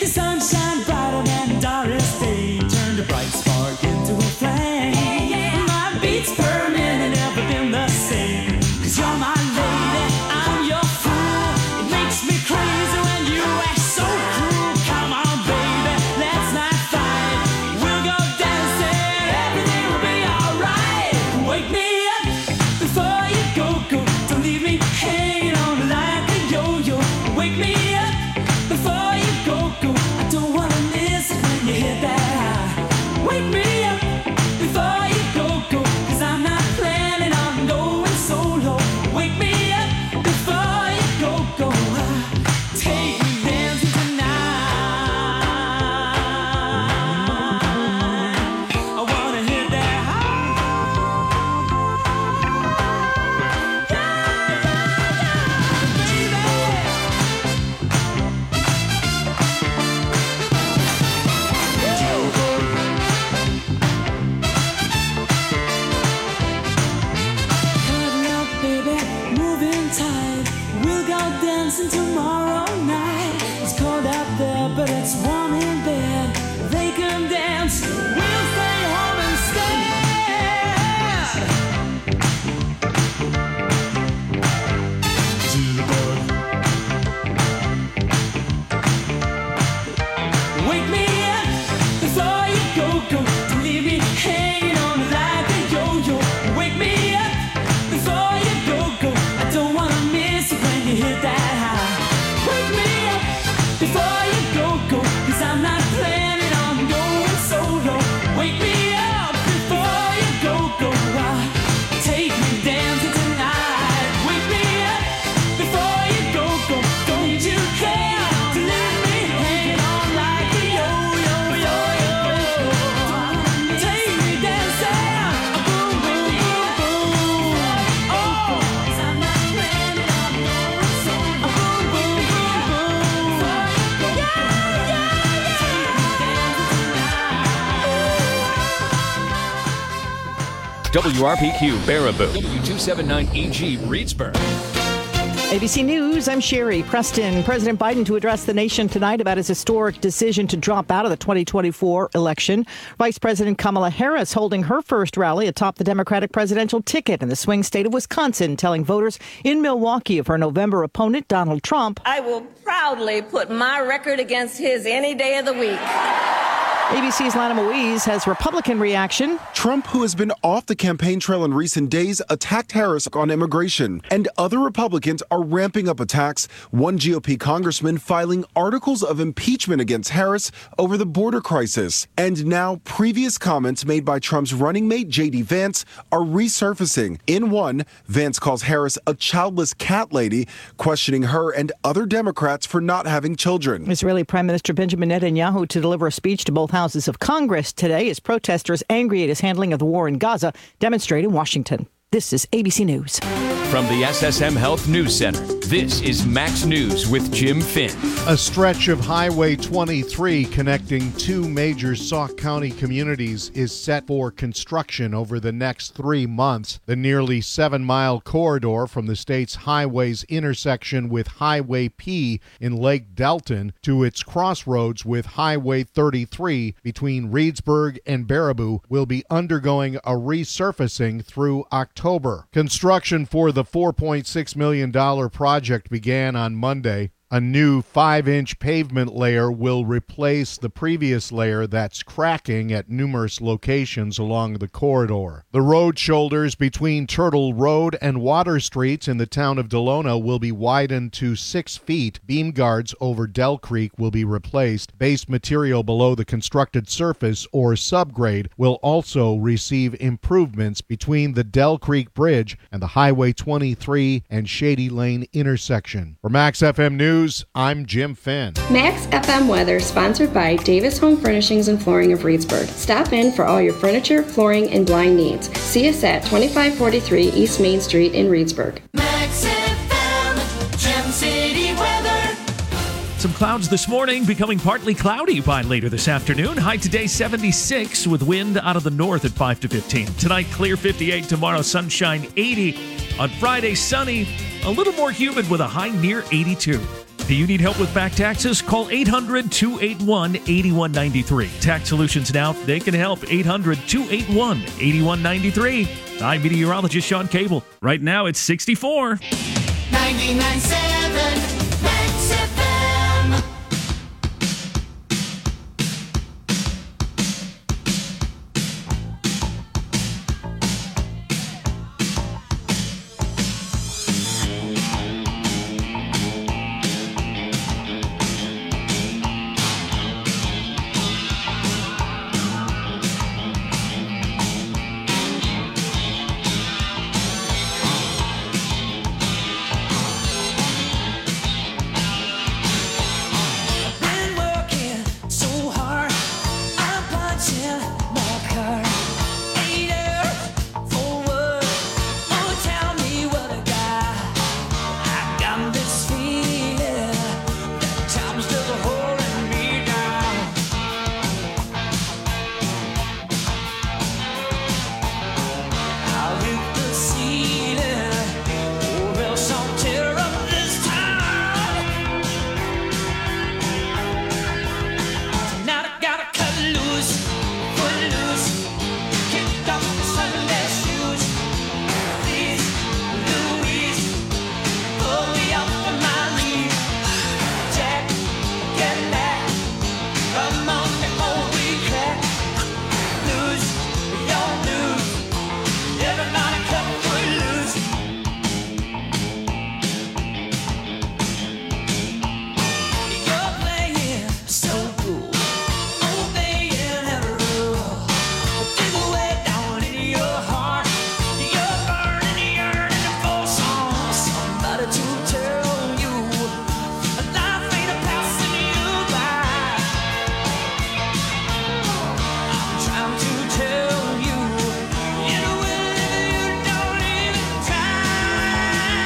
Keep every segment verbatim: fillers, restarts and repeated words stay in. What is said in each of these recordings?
The sun shine brighter than Doris Day. Turn the bright spark into a flame. My beats per minute never been the same. Cause you're my lady, I'm your fool. It makes me crazy when you act so cruel. Come on, baby, let's not fight. We'll go dancing, everything will be alright. Wake me up before you go, go. Don't leave me hanging on like a yo-yo. Wake me up before you go, go. I don't wanna miss it when you hit that high. Wake me up before you go, go. Cause I'm not planning on going solo. Wake me up before you go, go. Take me dancing tonight. I wanna hit that high. Cutting up, baby, moving tight. We'll go dancing tomorrow night. It's cold out there, but it's warm in bed. They can dance, we'll stay home instead. Wake me up before you go, go. Don't leave me hanging on like a yo-yo. Wake me up before you go, go. I don't wanna miss it when you hit that high. Wake me up before you go, go. Cause I'm not planning on going solo. Wake me up before you go, go. Ah, take me dancing tonight. Wake me up before you go, go. Don't you care to leave me hanging on like a yo-yo, yo-yo. Take me dancing, boom, boom, boom, boom. Oh, 'cause I'm not planning on going solo. Boom, boom, boom, boom. Yeah, yeah, yeah. W R P Q Baraboo. W two seventy-nine E G Reedsburg. A B C News, I'm Sherry Preston. President Biden to address the nation tonight about his historic decision to drop out of the twenty twenty-four election. Vice President Kamala Harris holding her first rally atop the Democratic presidential ticket in the swing state of Wisconsin, telling voters in Milwaukee of her November opponent, Donald Trump. I will proudly put my record against his any day of the week. A B C's Lana Moise has Republican reaction. Trump, who has been off the campaign trail in recent days, attacked Harris on immigration. And other Republicans are ramping up attacks. One G O P congressman filing articles of impeachment against Harris over the border crisis. And now previous comments made by Trump's running mate J D Vance are resurfacing. In one, Vance calls Harris a childless cat lady, questioning her and other Democrats for not having children. Israeli Prime Minister Benjamin Netanyahu to deliver a speech to both houses of Congress today as protesters angry at his handling of the war in Gaza demonstrate in Washington. This is A B C News. From the S S M Health News Center, this is Max News with Jim Finn. A stretch of Highway twenty-three connecting two major Sauk County communities is set for construction over the next three months. The nearly seven-mile corridor from the state's highways intersection with Highway P in Lake Delton to its crossroads with Highway thirty-three between Reedsburg and Baraboo will be undergoing a resurfacing through October. Construction for the four point six million dollars project began on Monday. A new five-inch pavement layer will replace the previous layer that's cracking at numerous locations along the corridor. The road shoulders between Turtle Road and Water Streets in the town of Delona will be widened to six feet. Beam guards over Dell Creek will be replaced. Base material below the constructed surface or subgrade will also receive improvements between the Dell Creek Bridge and the Highway twenty-three and Shady Lane intersection. For Max F M News, I'm Jim Finn. Max F M weather sponsored by Davis Home Furnishings and Flooring of Reedsburg. Stop in for all your furniture, flooring, and blind needs. See us at twenty-five forty-three East Main Street in Reedsburg. Max F M, Gem City weather. Some clouds this morning, becoming partly cloudy by later this afternoon. High today seventy-six with wind out of the north at five to fifteen. Tonight clear fifty-eight, tomorrow sunshine eighty. On Friday sunny, a little more humid with a high near eighty-two. Do you need help with back taxes? Call eight hundred, two eight one, eight one nine three. Tax Solutions Now, they can help. eight hundred, two eight one, eight one nine three. I'm meteorologist Sean Cable. Right now it's sixty-four. ninety-nine point seven Max F M. Been working so hard, I'm punching my card. Eight hours for what? Oh, tell me what I got. I got this feeling that time's still holding me down. I'll hit the ceiling, or else I'll tear up this town. Tonight I gotta cut loose, put loose, kick off the Sunday shoes. Please, Louise, pull me up on my knees. Jack, get back, come on before we crack. Lose, don't lose, everybody cut foot loose. You're playing so cool, obeying every rule. Dig way down in your heart, you're burning, yearning for some somebody to tell you life ain't a passing you by. I'm trying to tell you, you will if you don't even try.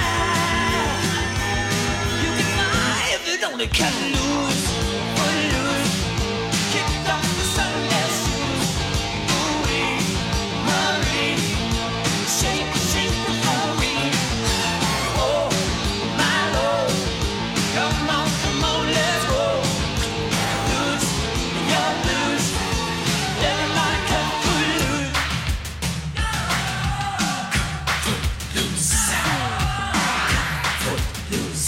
You can fly if you don't cut loose, put loose, kick off the Sunday shoes. Ooh-wee, Marie, shake, shake before we. Oh, my Lord, come on, come on, let's go. Loose, you're loose, everybody cut foot loose. Loose, foot loose,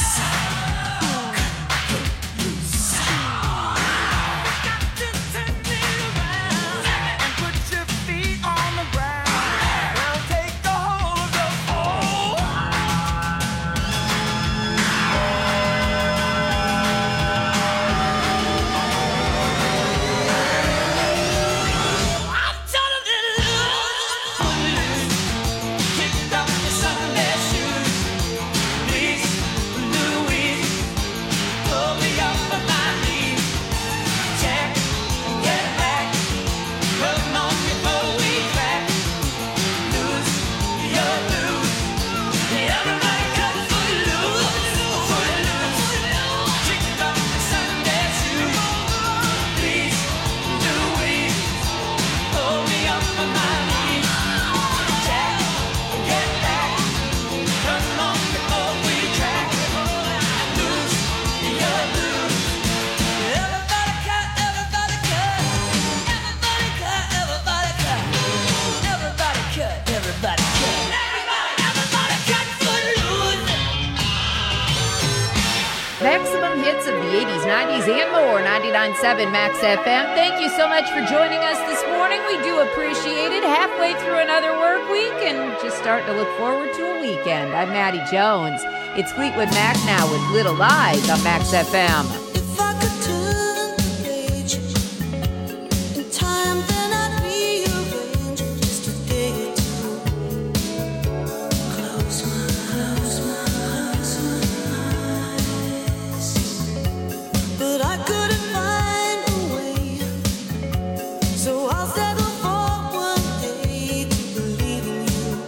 Maximum hits of the eighties, nineties, and more. ninety-nine point seven Max F M. Thank you so much for joining us this morning. We do appreciate it. Halfway through another work week and just starting to look forward to a weekend. I'm Maddie Jones. It's Fleetwood Mac now with Little Lies on Max F M. If I could turn the page in time, then I'd rearrange just a day or two. Close my, close my, close my eyes, but I couldn't find a way. So I'll settle for one day to believe in you.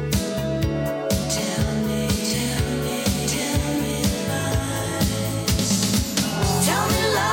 Tell me, tell me, tell me lies. Tell me lies.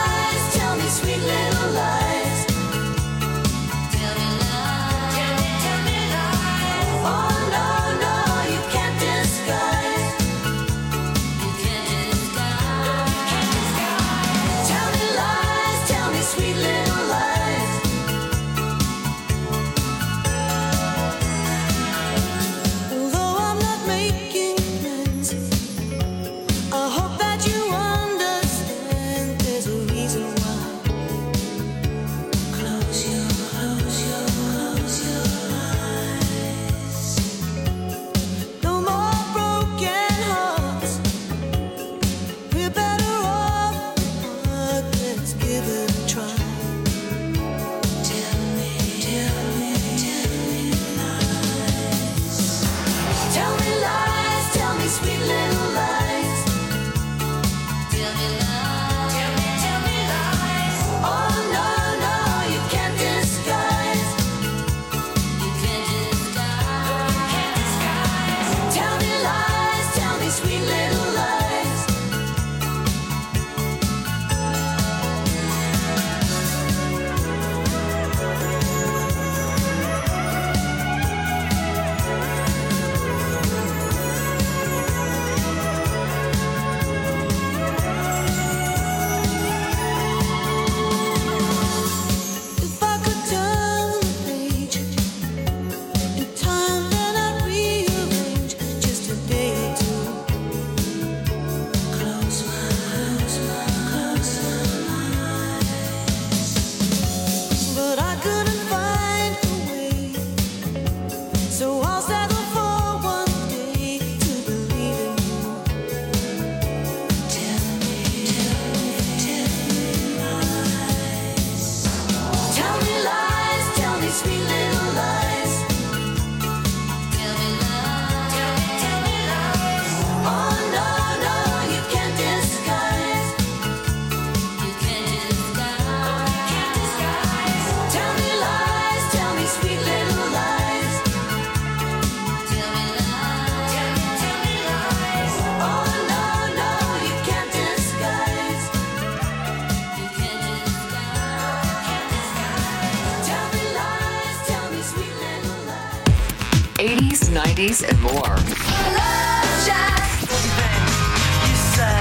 eighties, nineties, and more. Love Shack. You say,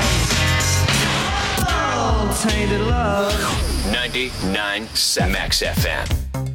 oh, tainted love. ninety-nine point seven Max F M.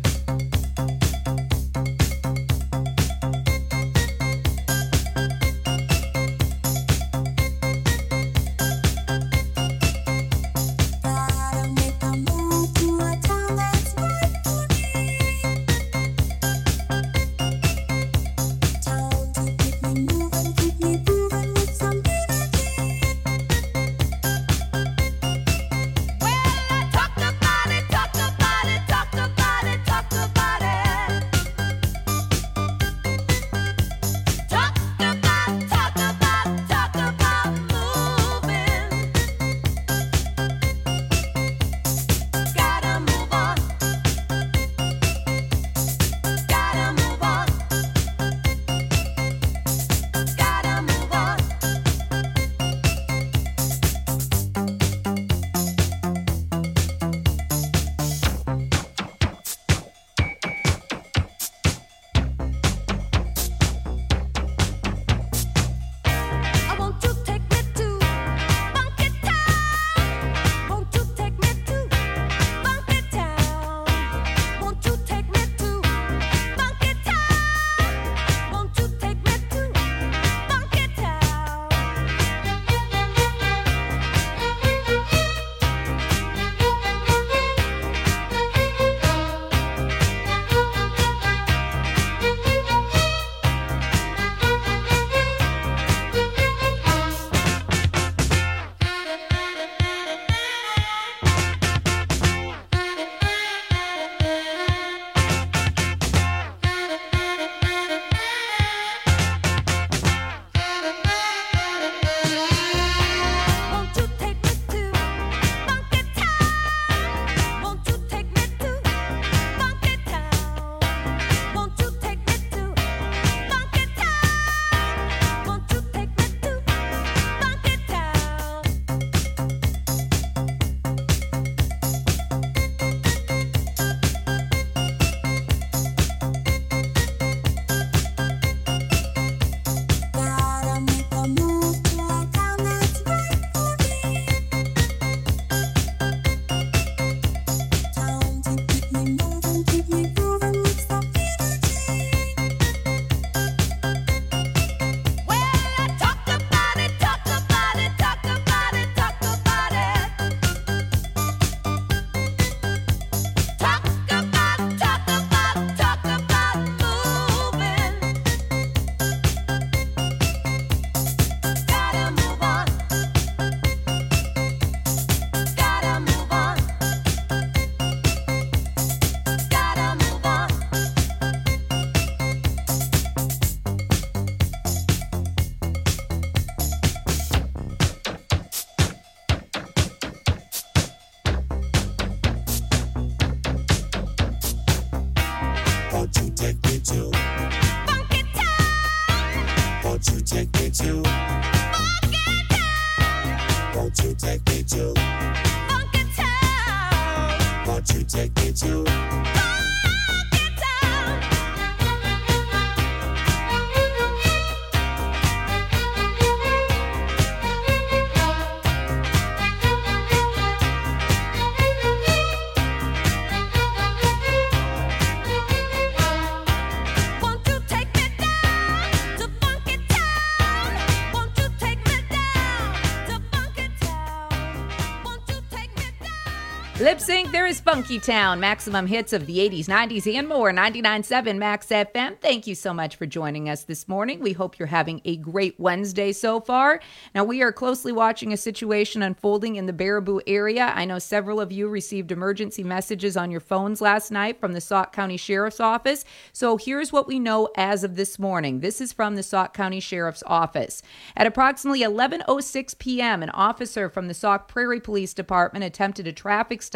Lip Sync, there is Funky Town. Maximum hits of the eighties, nineties, and more. ninety-nine point seven Max F M. Thank you so much for joining us this morning. We hope you're having a great Wednesday so far. Now, we are closely watching a situation unfolding in the Baraboo area. I know several of you received emergency messages on your phones last night from the Sauk County Sheriff's Office. So here's what we know as of this morning. This is from the Sauk County Sheriff's Office. At approximately eleven oh six p.m., an officer from the Sauk Prairie Police Department attempted a traffic stop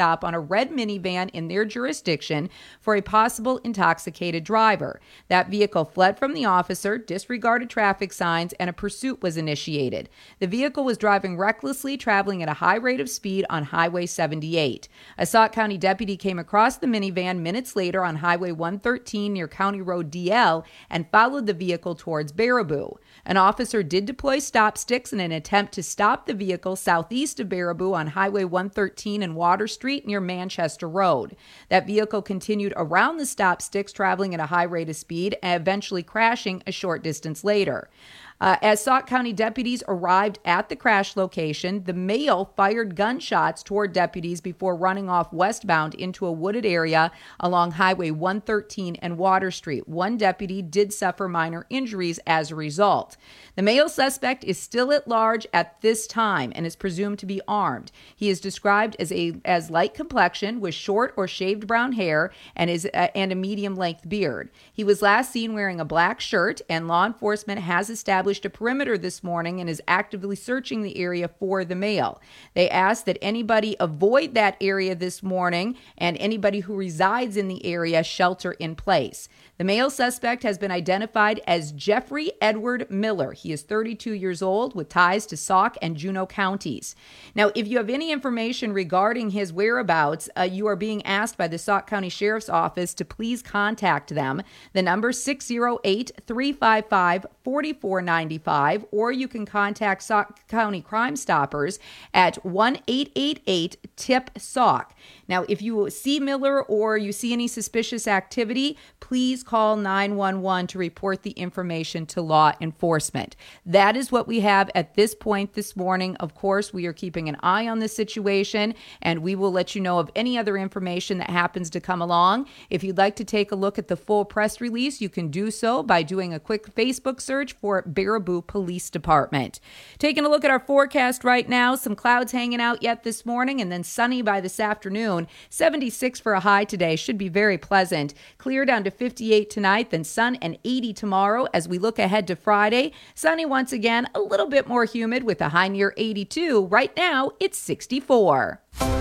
stop on a red minivan in their jurisdiction for a possible intoxicated driver. That vehicle fled from the officer, disregarded traffic signs, and a pursuit was initiated. The vehicle was driving recklessly, traveling at a high rate of speed on Highway seventy-eight. A Sauk County deputy came across the minivan minutes later on Highway one thirteen near County Road D L and followed the vehicle towards Baraboo. An officer did deploy stop sticks in an attempt to stop the vehicle southeast of Baraboo on Highway one thirteen and Water Street near Manchester Road. That vehicle continued around the stop sticks, traveling at a high rate of speed and eventually crashing a short distance later. Uh, as Sauk County deputies arrived at the crash location, the male fired gunshots toward deputies before running off westbound into a wooded area along Highway one thirteen and Water Street. One deputy did suffer minor injuries as a result. The male suspect is still at large at this time and is presumed to be armed. He is described as a as light complexion with short or shaved brown hair and is uh, and a medium-length beard. He was last seen wearing a black shirt, and law enforcement has established a perimeter this morning and is actively searching the area for the male. They ask that anybody avoid that area this morning, and anybody who resides in the area shelter in place. The male suspect has been identified as Jeffrey Edward Miller. He is thirty-two years old with ties to Sauk and Juneau counties. Now, if you have any information regarding his whereabouts, uh, you are being asked by the Sauk County Sheriff's Office to please contact them. The number six oh eight, three five five, four four nine five, or you can contact Sauk County Crime Stoppers at one eight eight eight, T I P, Sauk. Now, if you see Miller or you see any suspicious activity, please call nine one one to report the information to law enforcement. That is what we have at this point this morning. Of course, we are keeping an eye on this situation, and we will let you know of any other information that happens to come along. If you'd like to take a look at the full press release, you can do so by doing a quick Facebook search for Baraboo Police Department. Taking a look at our forecast right now, some clouds hanging out yet this morning and then sunny by this afternoon. seventy-six for a high today, should be very pleasant. Clear down to fifty-eight tonight, then sun and eighty tomorrow. As we look ahead to Friday, sunny once again, a little bit more humid with a high near eighty-two. Right now, it's sixty-four.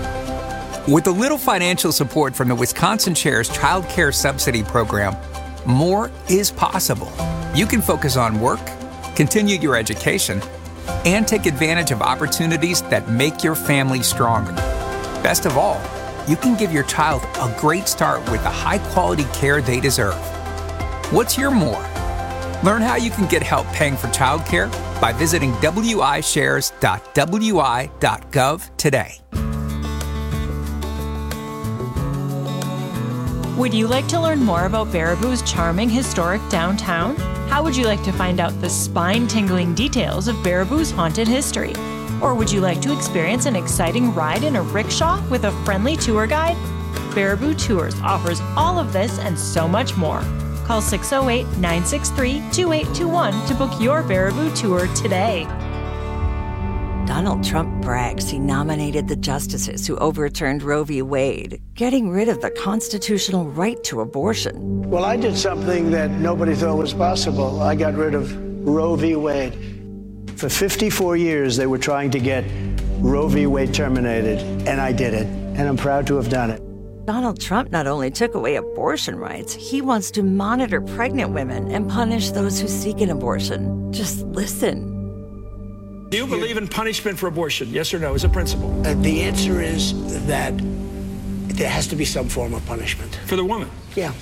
With a little financial support from the Wisconsin Chair's Child Care Subsidy Program, more is possible. You can focus on work, continue your education, and take advantage of opportunities that make your family stronger. Best of all, you can give your child a great start with the high-quality care they deserve. What's your more? Learn how you can get help paying for childcare by visiting w i shares dot w i dot gov today. Would you like to learn more about Baraboo's charming historic downtown? How would you like to find out the spine-tingling details of Baraboo's haunted history? Or would you like to experience an exciting ride in a rickshaw with a friendly tour guide? Baraboo Tours offers all of this and so much more. Call six oh eight, nine six three, two eight two one to book your Baraboo tour today. Donald Trump brags he nominated the justices who overturned Roe v. Wade, getting rid of the constitutional right to abortion. Well, I did something that nobody thought was possible. I got rid of Roe v. Wade. For fifty-four years, they were trying to get Roe v. Wade terminated, and I did it, and I'm proud to have done it. Donald Trump not only took away abortion rights, he wants to monitor pregnant women and punish those who seek an abortion. Just listen. Do you believe in punishment for abortion? Yes or no, as a principle? Uh, the answer is that there has to be some form of punishment. For the woman? Yeah.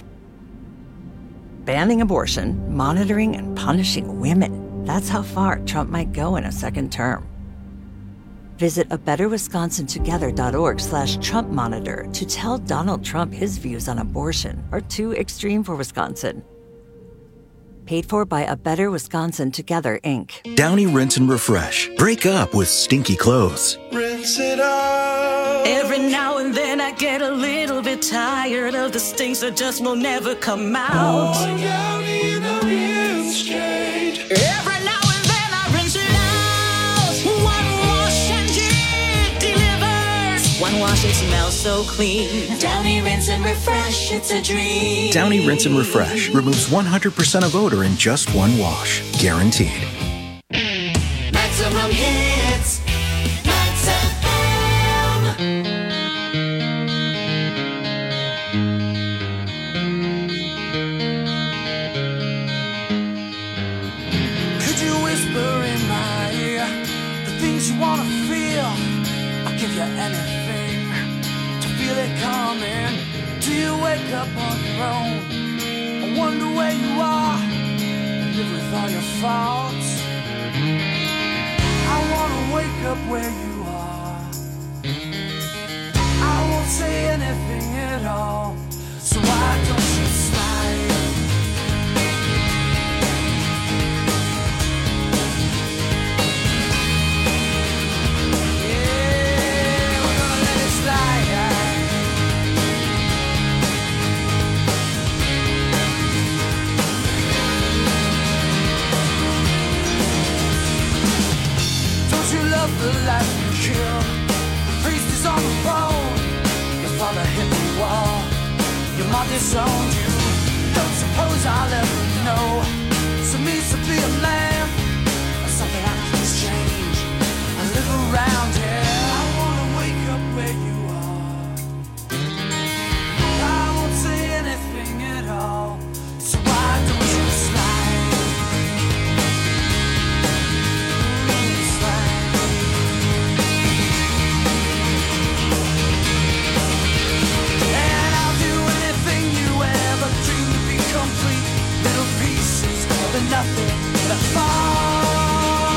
Banning abortion, monitoring and punishing women. That's how far Trump might go in a second term. Visit a better wisconsin together dot org slash Trump monitor to tell Donald Trump his views on abortion are too extreme for Wisconsin. Paid for by A Better Wisconsin Together, Incorporated. Downy Rinse and Refresh. Break up with stinky clothes. Rinse it out. Every now and then I get a little bit tired of the stinks that just will never come out. Pour Downy in the rinse change. Every now and then I rinse it out. One wash and it delivers. One wash, it smells so clean. Downy Rinse and Refresh, it's a dream. Downy Rinse and Refresh removes one hundred percent of odor in just one wash. Guaranteed. Maximum hits. Max F M. till you wake up on your own. I wonder where you are, and live with all your faults. I wanna wake up where you are. I won't say anything at all, so why don't you slide? Yeah, we're gonna let it slide. Don't you love the life you kill? The priest is on the phone. Your father hit the wall. Your mom disowned you. Don't suppose I'll ever know. So means to be a man, or something I can exchange. I live around here. I wanna wake up where you are. I won't say anything at all. So why don't you slide? Slide. And I'll do anything you ever dreamed to be complete. Little pieces of the nothing that fall.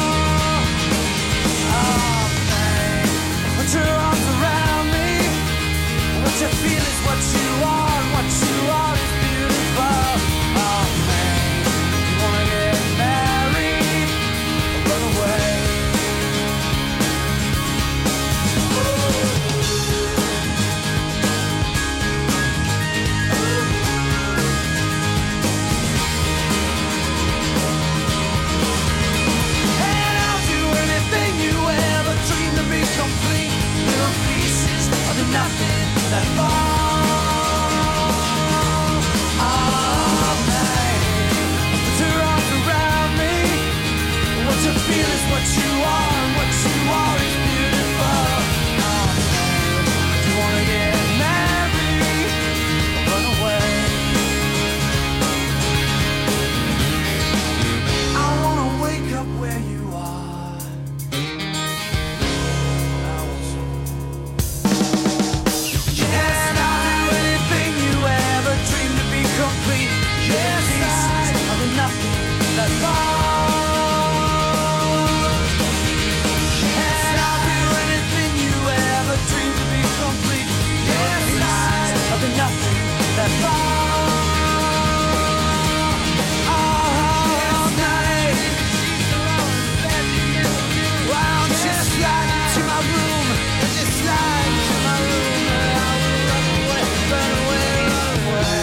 Oh man, put your arms around me. What you feel is what you are, and what you are is beautiful. Oh man, you wanna get married or run away? And I'll do anything you ever dreamed to be complete. Little pieces of the nothing that fall. Oh man, put your arms around me. What you feel is what you are, and what you are is beautiful. Oh man, do you wanna get married or run away? I wanna wake up where you are. Yes, I'll do anything you ever dreamed to be complete. Yes, pieces of the nothing that fall. Yes, I'll do anything you ever dreamed to be complete. Yes, pieces of the nothing that fall. All night. Well, just slide into my room. Just slide into my room. And I will run away, run away, run away.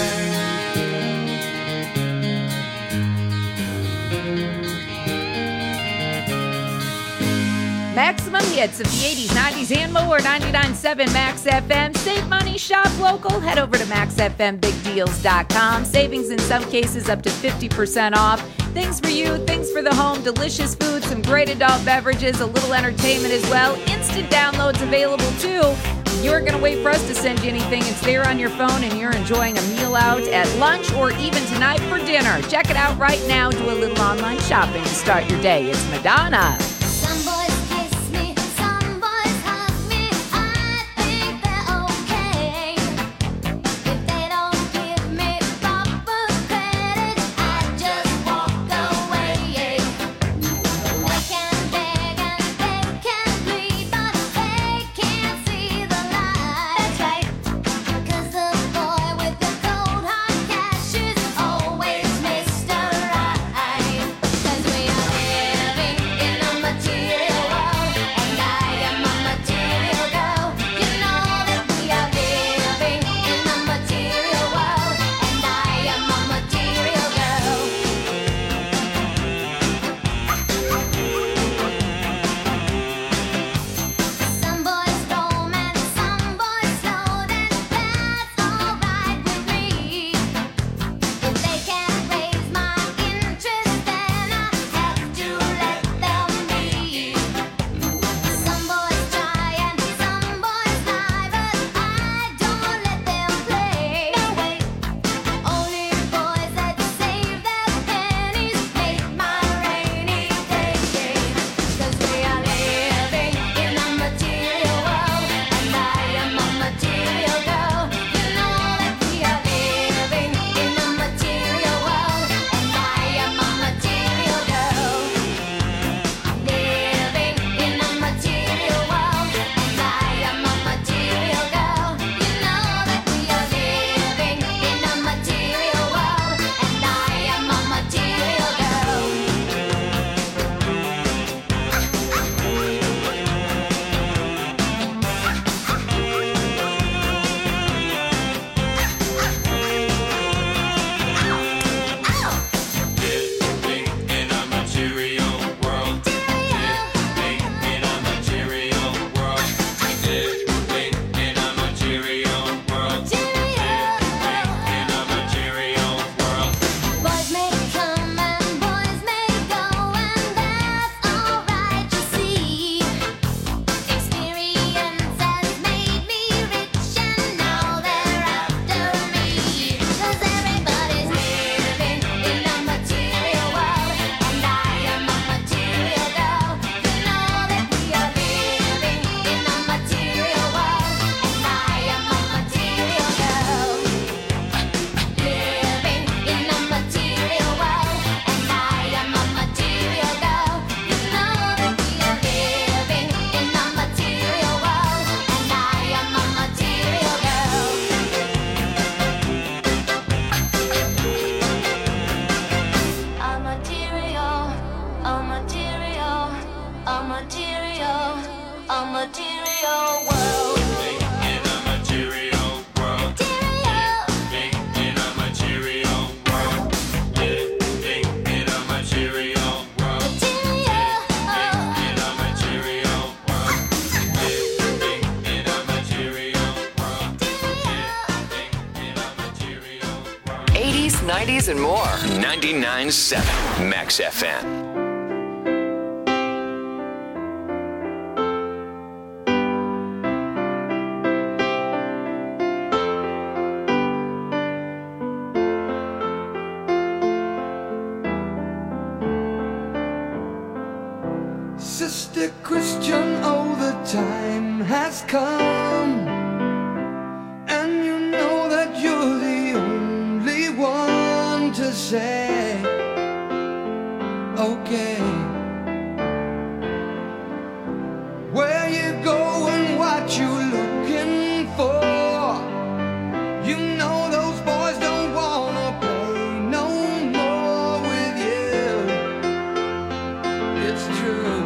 Maximum hits of the eighties, nineties, and more. ninety-nine point seven Max F M. Save money, shop local. Head over to max f m big deals dot com. Savings in some cases up to fifty percent off. Things for you, things for the home, delicious food, some great adult beverages, a little entertainment as well. Instant downloads available too. You're going to wait for us to send you anything. It's there on your phone and you're enjoying a meal out at lunch or even tonight for dinner. Check it out right now. Do a little online shopping to start your day. It's Madonna. Some boys kiss me, some boys hug me. I think they're okay. If they don't give me proper credit, I just walk away. They can beg and they can plead, but they can't see the light. That's right, 'cause the boy with the cold hard cash is always Mister Right. 'Cause we are living in a eighties, nineties, and more. ninety-nine point seven Max F M. Sister Christian, oh, the time has come, and you know that you're the only one to say, okay, where you going, what you looking for, you know those boys don't wanna play no more with you, it's true.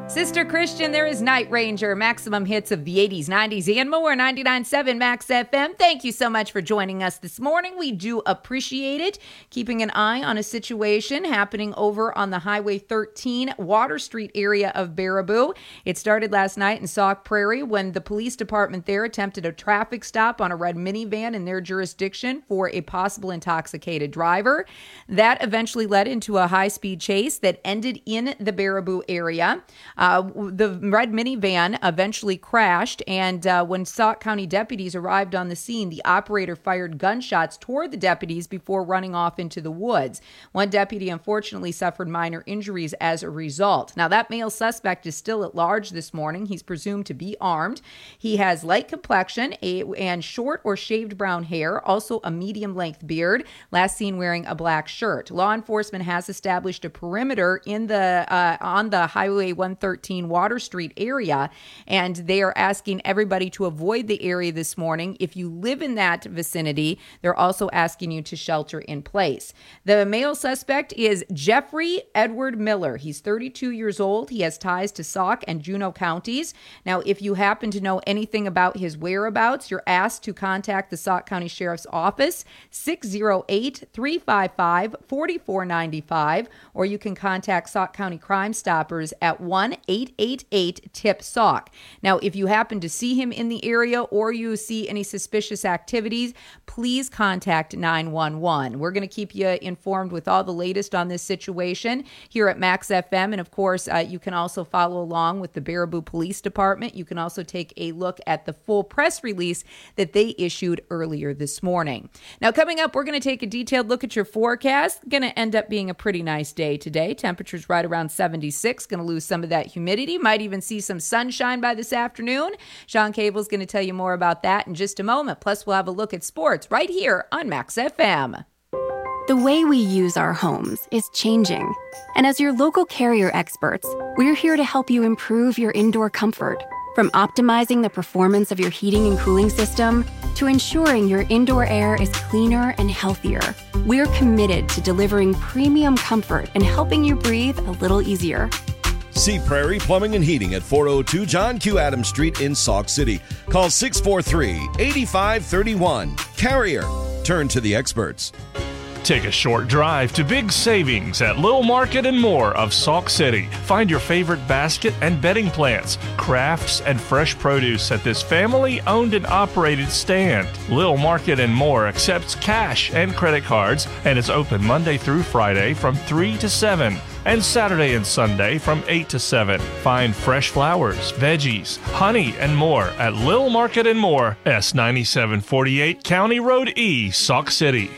Sister Christian, there is Night Ranger, maximum hits of the eighties, nineties, and more, ninety-nine point seven Max F M. Thank you so much for joining us this morning. We do appreciate it. Keeping an eye on a situation happening over on the Highway thirteen Water Street area of Baraboo. It started last night in Sauk Prairie when the police department there attempted a traffic stop on a red minivan in their jurisdiction for a possible intoxicated driver. That eventually led into a high-speed chase that ended in the Baraboo area. Uh, the red minivan eventually crashed, and uh, when Sauk County deputies arrived on the scene, the operator fired gunshots toward the deputies before running off into the woods. One deputy unfortunately suffered minor injuries as a result. Now, that male suspect is still at large this morning. He's presumed to be armed. He has light complexion a, and short or shaved brown hair, also a medium-length beard, last seen wearing a black shirt. Law enforcement has established a perimeter in the uh, on the Highway one thirteen Water Street area, and they are asking everybody to avoid the area this morning. If you live in that vicinity, they're also asking you to shelter in place. The male suspect is Jeffrey Edward Miller. He's thirty-two years old. He has ties to Sauk and Juneau counties. Now, if you happen to know anything about his whereabouts, you're asked to contact the Sauk County Sheriff's Office, six oh eight, three five five, four four nine five, or you can contact Sauk County Crime Stoppers at one eight eight eight, T I P, Sauk. Now, if you happen to see him in the area or you see any suspicious activities, please contact nine one one. We're going to keep you informed with all the latest on this situation here at Max F M. And of course, uh, you can also follow along with the Baraboo Police Department. You can also take a look at the full press release that they issued earlier this morning. Now, coming up, we're going to take a detailed look at your forecast. Going to end up being a pretty nice day today. Temperatures right around seventy-six. Going to lose some of that humidity. Might even see some sunshine by this afternoon. Sean Cable's going to tell you more about that in just a moment. Plus, we'll have a look at sports right here on Max F M. The way we use our homes is changing. And as your local Carrier experts, we're here to help you improve your indoor comfort. From optimizing the performance of your heating and cooling system to ensuring your indoor air is cleaner and healthier, we're committed to delivering premium comfort and helping you breathe a little easier. See Prairie Plumbing and Heating at four oh two John Q. Adams Street in Sauk City. Call six four three, eight five three one. Carrier. Turn to the experts. Take a short drive to big savings at Little Market and More of Sauk City. Find your favorite basket and bedding plants, crafts, and fresh produce at this family-owned and operated stand. Little Market and More accepts cash and credit cards and is open Monday through Friday from three to seven. And Saturday and Sunday from eight to seven. Find fresh flowers, veggies, honey, and more at Little Market and More, S ninety-seven forty-eight County Road E, Sauk City.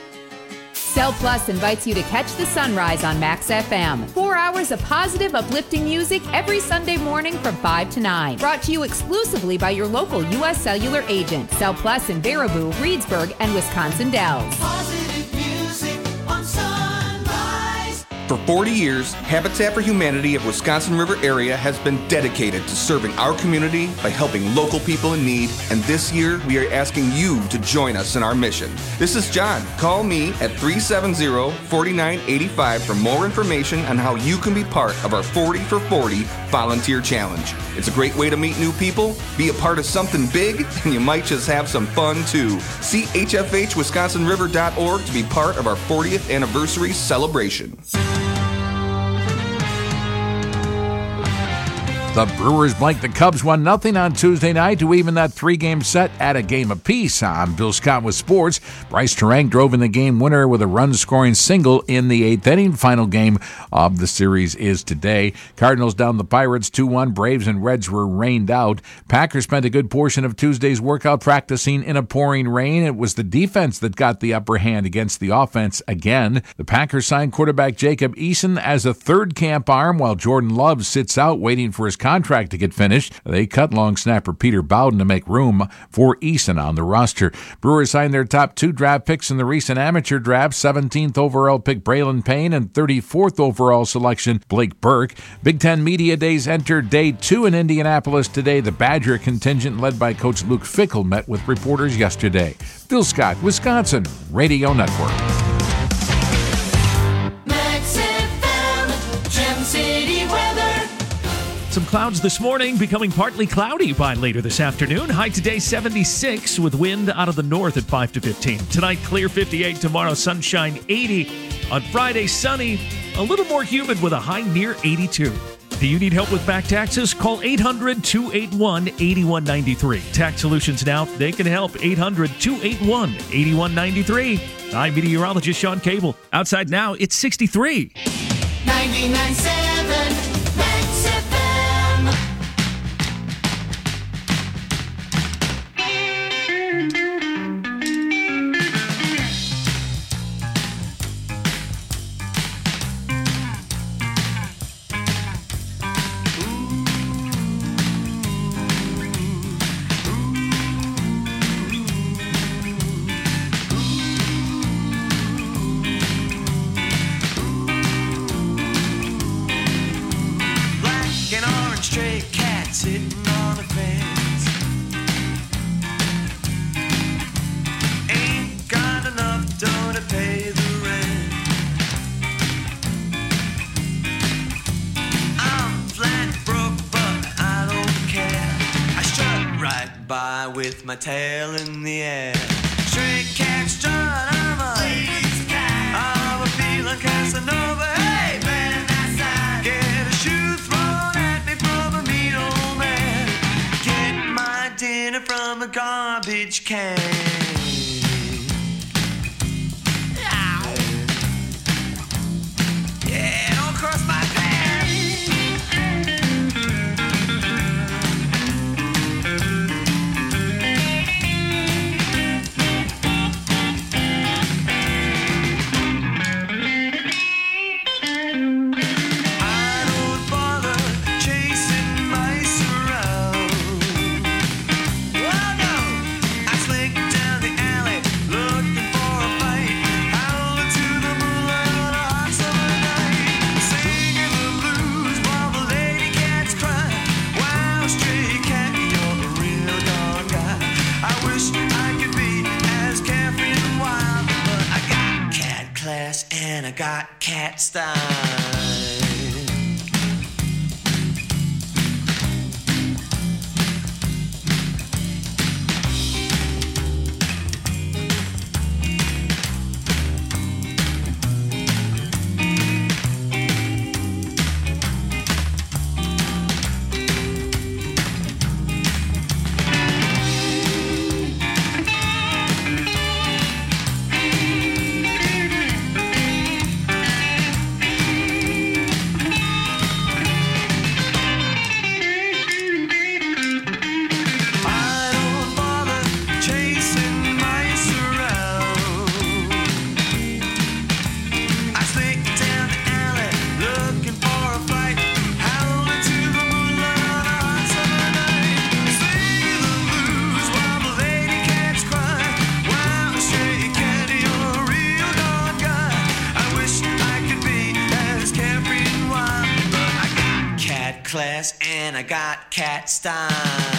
Cell Plus invites you to catch the sunrise on Max F M. Four hours of positive, uplifting music every Sunday morning from five to nine. Brought to you exclusively by your local U S Cellular agent. Cell Plus in Baraboo, Reedsburg, and Wisconsin Dells. Positive music on Sunrise. For forty years, Habitat for Humanity of Wisconsin River area has been dedicated to serving our community by helping local people in need, and this year we are asking you to join us in our mission. This is John. Call me at three seven zero, four nine eight five for more information on how you can be part of our forty for forty volunteer challenge. It's a great way to meet new people, be a part of something big, and you might just have some fun too. See H F H Wisconsin River dot org to be part of our fortieth anniversary celebration. The Brewers blanked the Cubs one nothing on Tuesday night to even that three-game set at a game apiece. I'm Bill Scott with sports. Bryce Terang drove in the game winner with a run-scoring single in the eighth inning. Final game of the series is today. Cardinals down the Pirates two one. Braves and Reds were rained out. Packers spent a good portion of Tuesday's workout practicing in a pouring rain. It was the defense that got the upper hand against the offense again. The Packers signed quarterback Jacob Eason as a third camp arm while Jordan Love sits out waiting for his contract to get finished. They cut long snapper Peter Bowden to make room for Eason on the roster. Brewers signed their top two draft picks in the recent amateur draft, seventeenth overall pick Braylon Payne and thirty-fourth overall selection Blake Burke. Big Ten Media Days enter day two in Indianapolis today. The Badger contingent led by Coach Luke Fickell met with reporters yesterday. Bill Scott, Wisconsin Radio Network. Some clouds this morning, becoming partly cloudy by later this afternoon. High today seventy-six with wind out of the north at five to fifteen. Tonight, clear fifty-eight. Tomorrow, sunshine eighty. On Friday, sunny, a little more humid with a high near eighty-two. Do you need help with back taxes? Call eight hundred, two eight one, eight one nine three. Tax Solutions Now, they can help. eight hundred, two eight one, eight one nine three. I'm meteorologist Sean Cable. Outside now, it's sixty-three. ninety-nine point seven Max F M. Stray cat sitting on the fence. Ain't got enough dough to pay the rent. I'm flat broke, but I don't care. I strut right by with my tail in the air. Stray cat strut, I'm a lady's cat. I'm a feeling Casanova. Hey, man, that's that. Get a shoe thrown at me from a mean old man. Get my dinner from a garbage can. Yeah, don't cross my path. I don't bother chasing mice around. Well, no, I slink down the alley looking for a fight, howling to the moonlight on a hot summer night, singing the blues while the lady cats cry. Wow, stray cat, you're a real dog guy. I wish I could be as carefree and wild, but I got cat class and I got cat style. I don't bother chasing mice around. I slink down the alley looking for a fight, howling to the moonlight on a hot summer night, singing the blues while the lady cats cry. Wow, stray cat, you're a real dog guy. I wish I could be as carefree and wild, but I got cat class and I got cat style.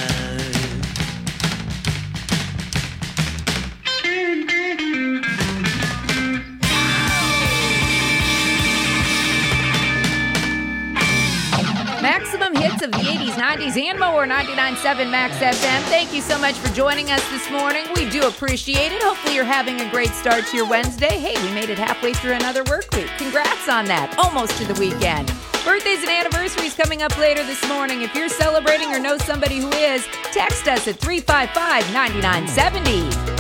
Maximum hits of the eighties, nineties, and more. ninety-nine point seven Max F M. Thank you so much for joining us this morning. We do appreciate it. Hopefully you're having a great start to your Wednesday. Hey, we made it halfway through another work week. Congrats on that. Almost to the weekend. Birthdays and anniversaries coming up later this morning. If you're celebrating or know somebody who is, text us at three five five, nine nine seven zero.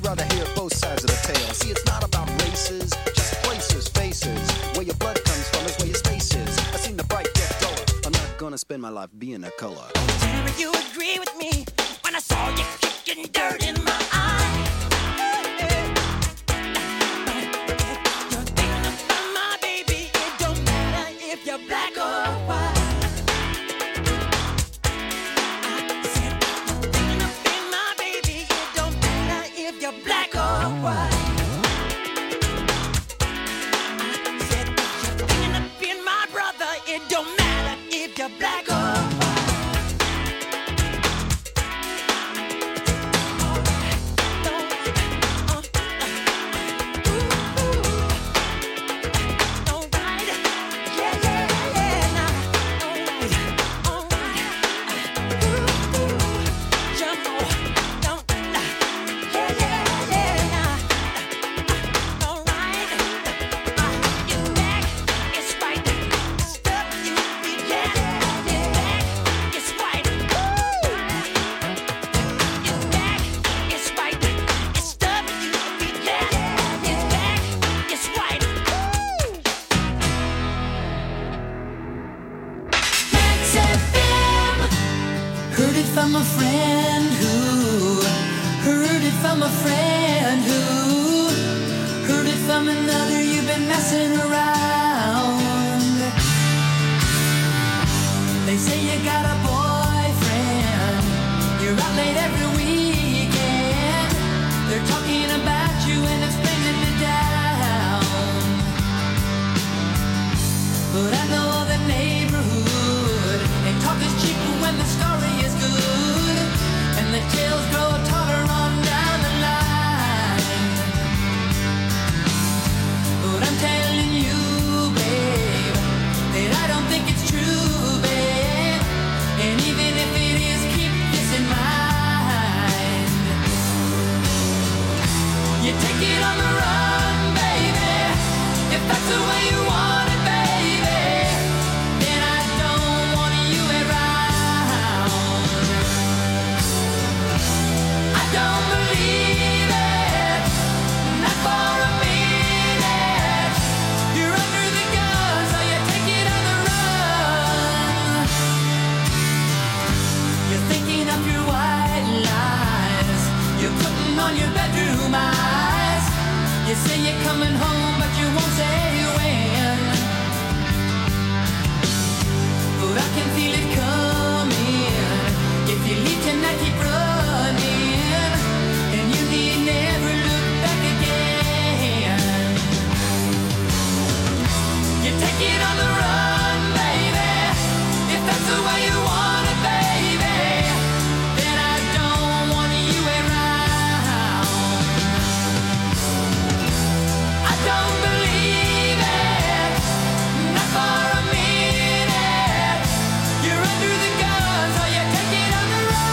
rather hear both sides of the tale. See, it's not about races, just places, faces. Where your blood comes from is where your space is. I seen the bright get duller. I'm not gonna spend my life being a color. Tell me you agree with me when I saw you kicking dirt in my eye. You're thinking about my baby. It don't matter if you're black or white. I said you're thinking of being my baby. It don't matter if you're black or white. I said you're thinking of being my brother. It don't matter if you're black or white. Heard it from a friend who heard it from a friend who heard it from another. You've been messing around. They say you got a boyfriend. You're out late every weekend. They're talking about you and it's bringing me down. But I know the neighborhood and talk is cheap when the story is good, and the tales grow taller on down the line. But I'm telling you, babe, that I don't think it's true, babe. And even if it is, keep this in mind. You take it on the run, baby, if that's the way you want it, baby. Then I don't want you around. I don't believe it, not for a minute. You're under the gun, so you take it on the run. You're thinking of your white lies. You're putting on your bedroom eyes. You say you're coming home, but you won't say when. But I can feel it coming. If you leave tonight, keep running, and you need never look back again. You take it on the run, baby, if that's the way you want it, baby. Then I don't want you around. I don't believe it, not for a minute. You're under the gun, so you take it on the run.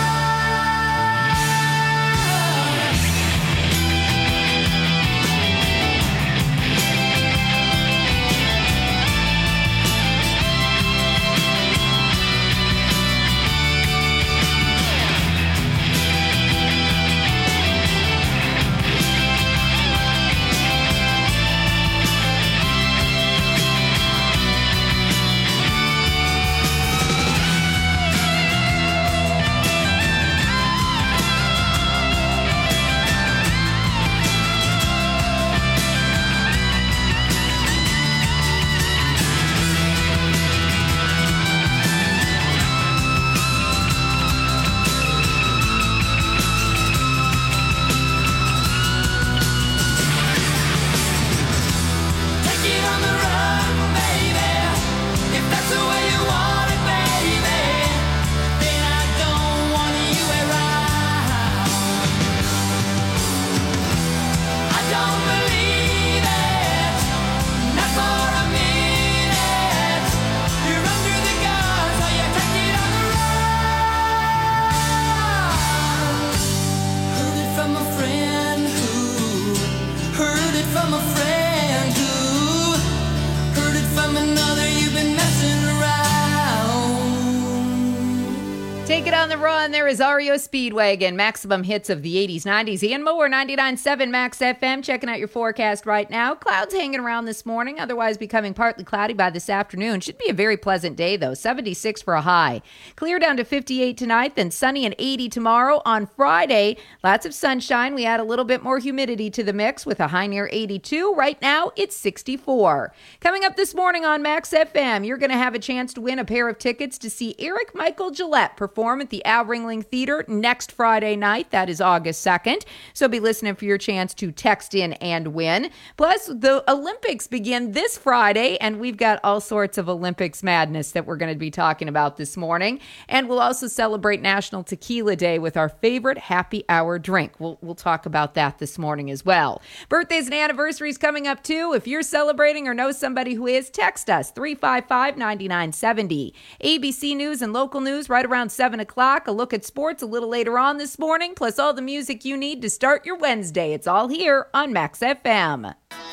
on the run, there is R E O Speedwagon, maximum hits of the eighties, nineties, and more. ninety-nine point seven Max F M. Checking out your forecast right now. Clouds hanging around this morning, otherwise becoming partly cloudy by this afternoon. Should be a very pleasant day, though. seventy-six for a high. Clear down to fifty-eight tonight, then sunny and eighty tomorrow. On Friday, lots of sunshine. We add a little bit more humidity to the mix with a high near eighty-two. Right now, it's sixty-four. Coming up this morning on Max F M, you're going to have a chance to win a pair of tickets to see Eric Michael Gillette perform at the Al Ringling Theater next Friday night. That is August second. So be listening for your chance to text in and win. Plus, the Olympics begin this Friday, and we've got all sorts of Olympics madness that we're going to be talking about this morning. And we'll also celebrate National Tequila Day with our favorite happy hour drink. We'll, we'll talk about that this morning as well. Birthdays and anniversaries coming up, too. If you're celebrating or know somebody who is, text us three five five, nine nine seven zero. A B C News and local news right around seven o'clock. A look at sports a little later on this morning, plus all the music you need to start your Wednesday. It's all here on Max F M.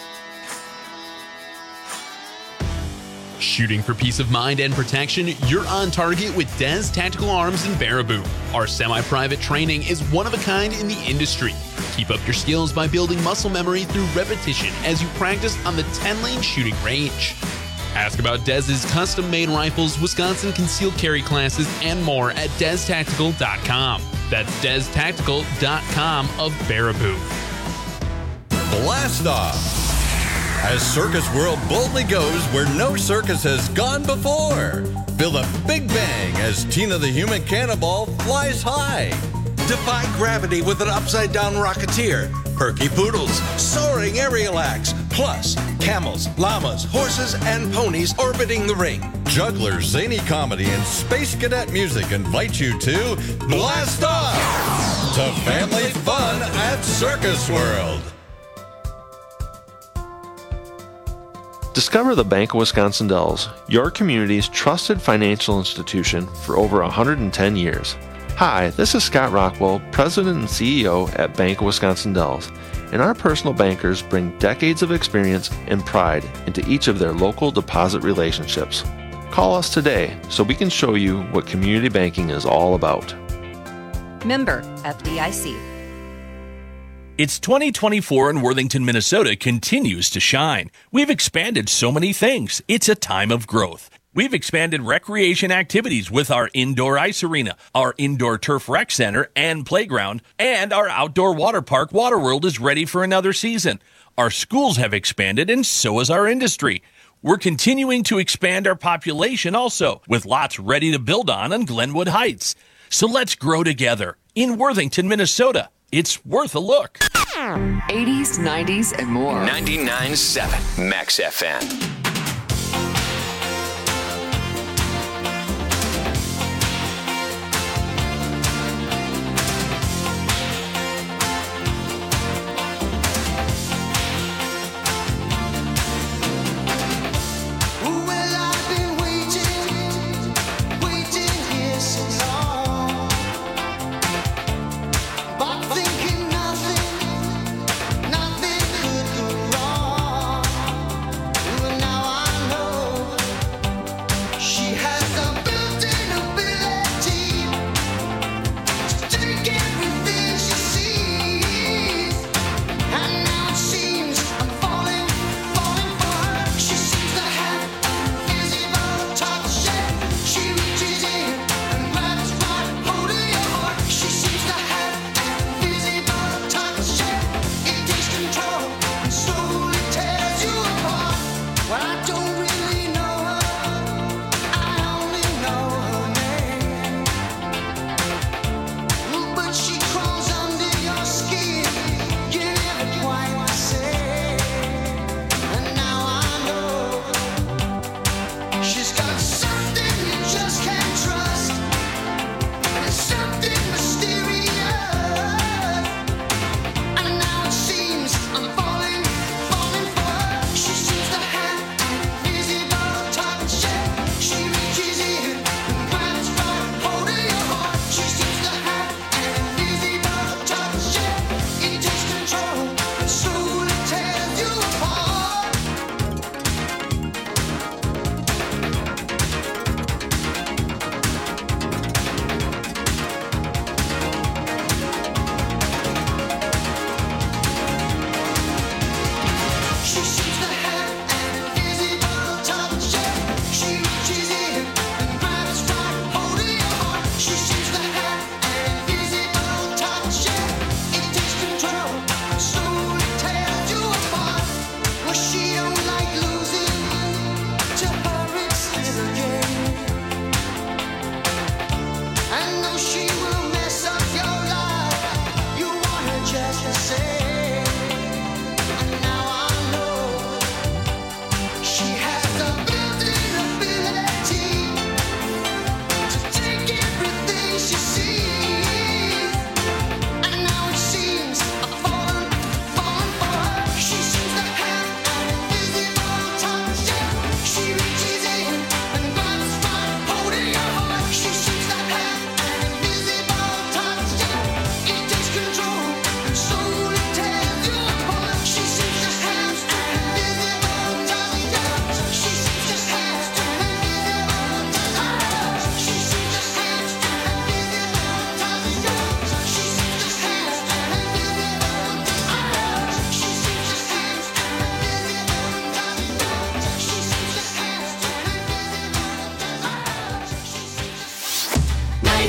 Shooting for peace of mind and protection, you're on target with Des Tactical Arms in Baraboo. Our semi-private training is one of a kind in the industry. Keep up your skills by building muscle memory through repetition as you practice on the ten-lane shooting range. Ask about Dez's custom-made rifles, Wisconsin concealed carry classes, and more at des tactical dot com. That's des tactical dot com of Baraboo. Blast off! As Circus World boldly goes where no circus has gone before. Feel the big bang as Tina the Human Cannonball flies high. Defy gravity with an upside-down rocketeer. Perky poodles, soaring aerial acts. Plus, camels, llamas, horses, and ponies orbiting the ring. Jugglers, zany comedy, and space cadet music invite you to Blast Off! To family fun at Circus World. Discover the Bank of Wisconsin Dells, your community's trusted financial institution for over one hundred ten years. Hi, this is Scott Rockwell, President and C E O at Bank of Wisconsin Dells, and our personal bankers bring decades of experience and pride into each of their local deposit relationships. Call us today so we can show you what community banking is all about. Member F D I C. It's twenty twenty-four and Worthington, Minnesota continues to shine. We've expanded so many things. It's a time of growth. We've expanded recreation activities with our indoor ice arena, our indoor turf rec center and playground, and our outdoor water park, Waterworld, is ready for another season. Our schools have expanded, and so has our industry. We're continuing to expand our population also, with lots ready to build on in Glenwood Heights. So let's grow together in Worthington, Minnesota. It's worth a look. eighties, nineties, and more. ninety-nine point seven Max F M. Nothing could go wrong.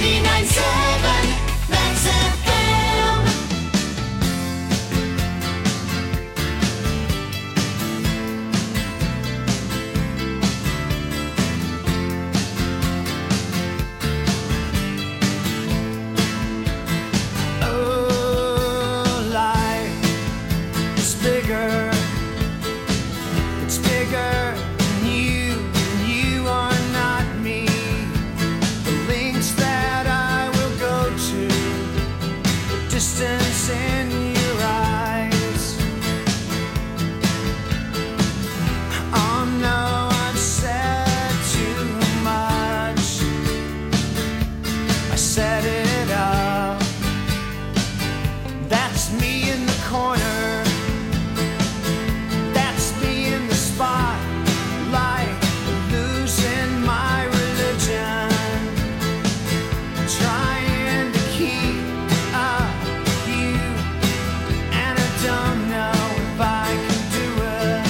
ninety-nine point seven Max F M. Oh, life is bigger. It's bigger than you, and you are not me. The lengths that I will go to, the distance in your eyes. Oh no, I've said too much. I set it up. That's me in the corner. That's me in the spotlight, losing my religion, trying to keep up with you, and I don't know if I can do it.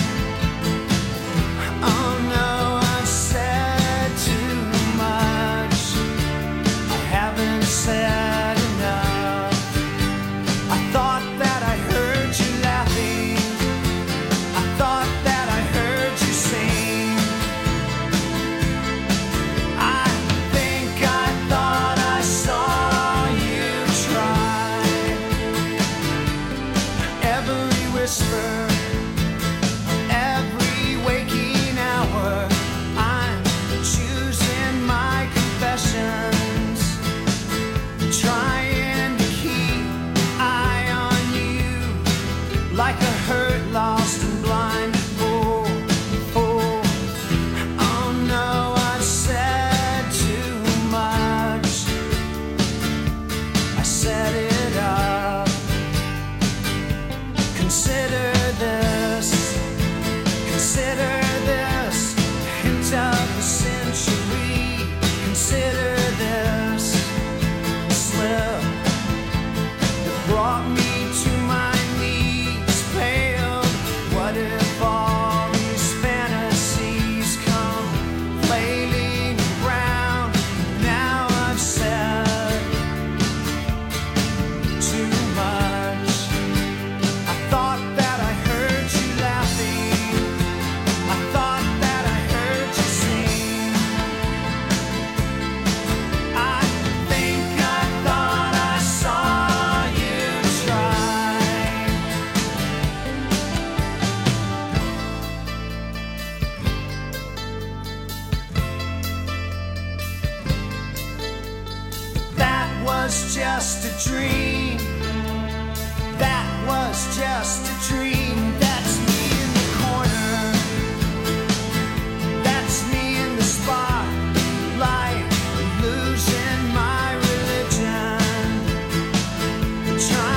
Oh no, I've said too much. I haven't said enough. I thought that I heard you laughing. I thought that I heard you sing. I think I thought I saw you try. Every whisper, every waking hour, I'm choosing my confessions, trying to keep eye on you like a hurt, lost, and blind fool. fool. Oh no, I've said too much. I set it up. Consider this. Consider this. Hint of the century. Consider this slip that brought me to my knees, paled. What if all these fantasies come flailing around? Now I've said too much. I thought that I heard you laughing. I thought that I heard you sing. I think I thought I saw you try. That was just a dream.